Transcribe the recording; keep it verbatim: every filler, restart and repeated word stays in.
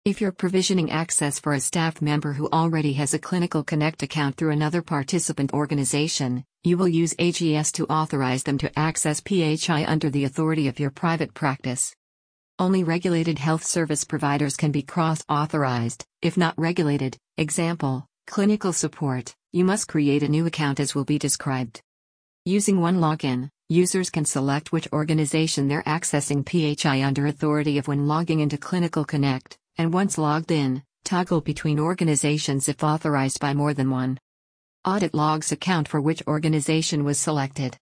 If you're provisioning access for a staff member who already has a Clinical Connect account through another participant organization, you will use A G S to authorize them to access P H I under the authority of your private practice. Only regulated health service providers can be cross-authorized. If not regulated, example, clinical support, you must create a new account as will be described. Using one login, users can select which organization they're accessing P H I under authority of when logging into Clinical Connect, and once logged in, toggle between organizations if authorized by more than one. Audit logs account for which organization was selected.